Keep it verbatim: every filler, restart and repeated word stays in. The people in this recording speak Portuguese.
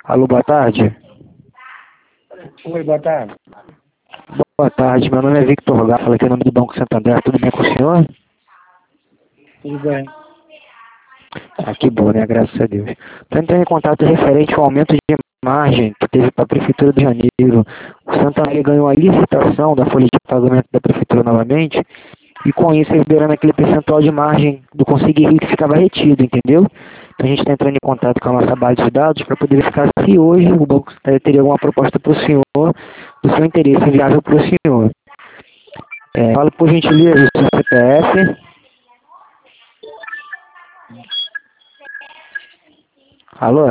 Alô, boa tarde. Oi, boa tarde. Boa tarde, meu nome é Victor Gá, falo aqui em nome do Banco Santander, tudo bem com o senhor? Tudo bem? Ah, que bom, né? Graças a Deus. Estou entrando em contato referente ao aumento de margem que teve para a Prefeitura de Janeiro. O Santander ganhou a licitação da folha de pagamento da Prefeitura novamente, e com isso liberando aquele percentual de margem do consignado que ficava retido, entendeu? Então a gente está entrando em contato com a nossa base de dados para poder verificar se hoje o Banco Santander teria alguma proposta para o senhor, do seu interesse viável para o senhor. É, fala por gentileza o seu C P F. Alô?